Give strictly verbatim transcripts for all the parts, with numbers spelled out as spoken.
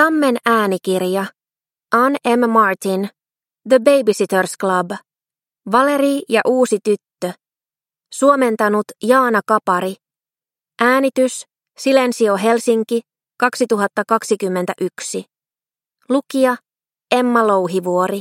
Tammen äänikirja. Ann M. Martin. The Babysitters Club. Valerie ja uusi tyttö. Suomentanut Jaana Kapari. Äänitys Silensio Helsinki kaksituhattakaksikymmentäyksi. Lukija Emma Louhivuori.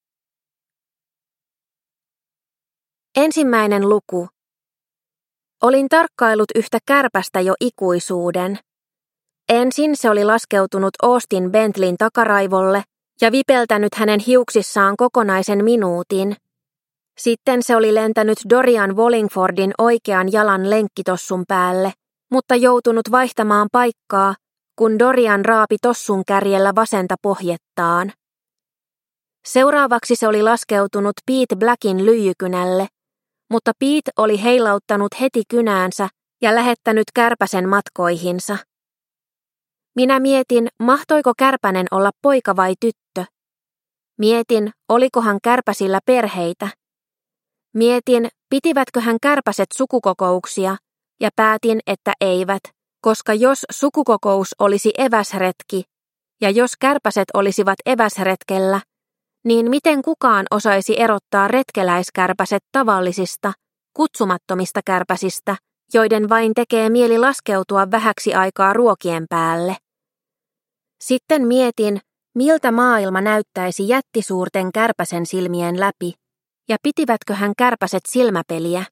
Ensimmäinen luku. Olin tarkkaillut yhtä kärpästä jo ikuisuuden. Ensin se oli laskeutunut Austin Bentleyn takaraivolle ja vipeltänyt hänen hiuksissaan kokonaisen minuutin. Sitten se oli lentänyt Dorian Wallingfordin oikean jalan lenkkitossun päälle, mutta joutunut vaihtamaan paikkaa, kun Dorian raapi tossun kärjellä vasenta pohjettaan. Seuraavaksi se oli laskeutunut Pete Blackin lyijykynälle, mutta Pete oli heilauttanut heti kynäänsä ja lähettänyt kärpäsen matkoihinsa. Minä mietin, mahtoiko kärpänen olla poika vai tyttö. Mietin, olikohan kärpäsillä perheitä. Mietin, pitivätköhän kärpäset sukukokouksia, ja päätin, että eivät, koska jos sukukokous olisi eväsretki, ja jos kärpäset olisivat eväsretkellä, niin miten kukaan osaisi erottaa retkeläiskärpäset tavallisista, kutsumattomista kärpäsistä, joiden vain tekee mieli laskeutua vähäksi aikaa ruokien päälle. Sitten mietin, miltä maailma näyttäisi jättisuurten kärpäsen silmien läpi, ja pitivätköhän kärpäset silmäpeliä.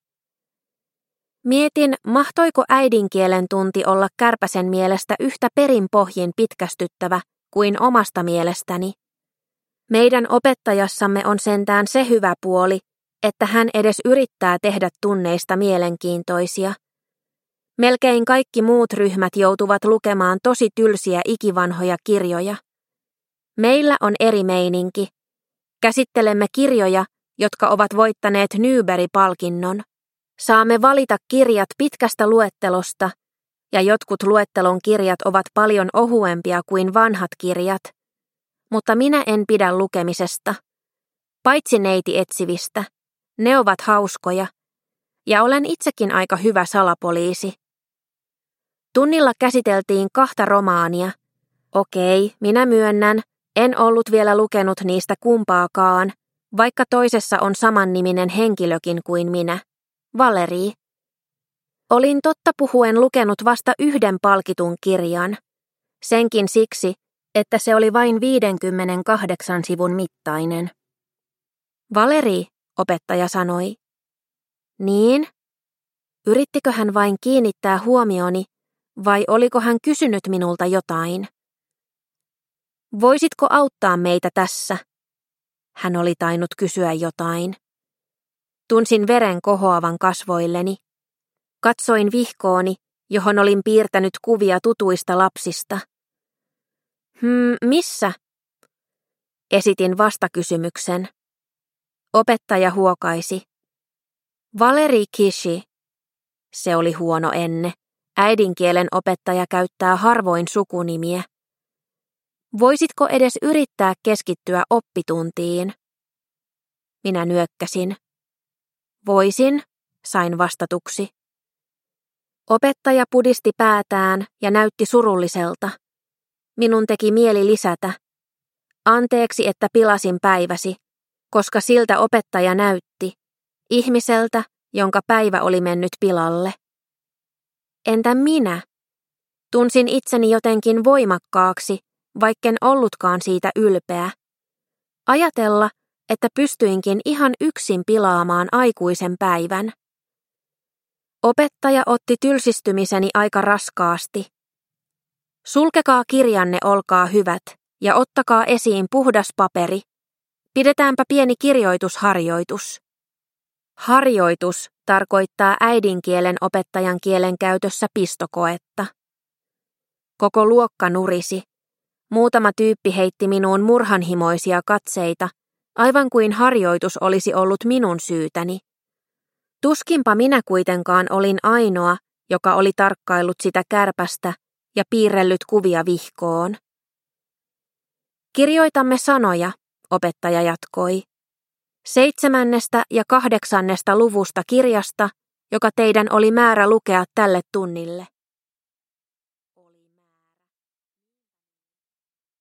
Mietin, mahtoiko äidinkielen tunti olla kärpäsen mielestä yhtä perinpohjin pitkästyttävä kuin omasta mielestäni. Meidän opettajassamme on sentään se hyvä puoli, että hän edes yrittää tehdä tunneista mielenkiintoisia. Melkein kaikki muut ryhmät joutuvat lukemaan tosi tylsiä ikivanhoja kirjoja. Meillä on eri meininki. Käsittelemme kirjoja, jotka ovat voittaneet Newbery-palkinnon. Saamme valita kirjat pitkästä luettelosta, ja jotkut luettelon kirjat ovat paljon ohuempia kuin vanhat kirjat. Mutta minä en pidä lukemisesta. Paitsi neiti etsivistä. Ne ovat hauskoja. Ja olen itsekin aika hyvä salapoliisi. Tunnilla käsiteltiin kahta romaania. Okei, minä myönnän, en ollut vielä lukenut niistä kumpaakaan, vaikka toisessa on samanniminen henkilökin kuin minä, Valerie. Olin totta puhuen lukenut vasta yhden palkitun kirjan. Senkin siksi, että se oli vain viidenkymmenenkahdeksan sivun mittainen. Valerie, opettaja sanoi. Niin? Yrittikö hän vain kiinnittää huomioni, vai oliko hän kysynyt minulta jotain? Voisitko auttaa meitä tässä? Hän oli tainnut kysyä jotain. Tunsin veren kohoavan kasvoilleni. Katsoin vihkooni, johon olin piirtänyt kuvia tutuista lapsista. Hmm, missä? Esitin vastakysymyksen. Opettaja huokaisi. Valerie Kishi. Se oli huono enne. Äidinkielen opettaja käyttää harvoin sukunimiä. Voisitko edes yrittää keskittyä oppituntiin? Minä nyökkäsin. Voisin, sain vastatuksi. Opettaja pudisti päätään ja näytti surulliselta. Minun teki mieli lisätä. Anteeksi, että pilasin päiväsi, koska siltä opettaja näytti. Ihmiseltä, jonka päivä oli mennyt pilalle. Entä minä? Tunsin itseni jotenkin voimakkaaksi, vaikken ollutkaan siitä ylpeä. Ajatella, että pystyinkin ihan yksin pilaamaan aikuisen päivän. Opettaja otti tylsistymiseni aika raskaasti. Sulkekaa kirjanne, olkaa hyvät, ja ottakaa esiin puhdas paperi. Pidetäänpä pieni kirjoitusharjoitus. Harjoitus tarkoittaa äidinkielen opettajan kielen käytössä pistokoetta. Koko luokka nurisi. Muutama tyyppi heitti minuun murhanhimoisia katseita, aivan kuin harjoitus olisi ollut minun syytäni. Tuskinpa minä kuitenkaan olin ainoa, joka oli tarkkaillut sitä kärpästä ja piirrellyt kuvia vihkoon. Kirjoitamme sanoja, opettaja jatkoi. Seitsemännestä ja kahdeksannesta luvusta kirjasta, joka teidän oli määrä lukea tälle tunnille.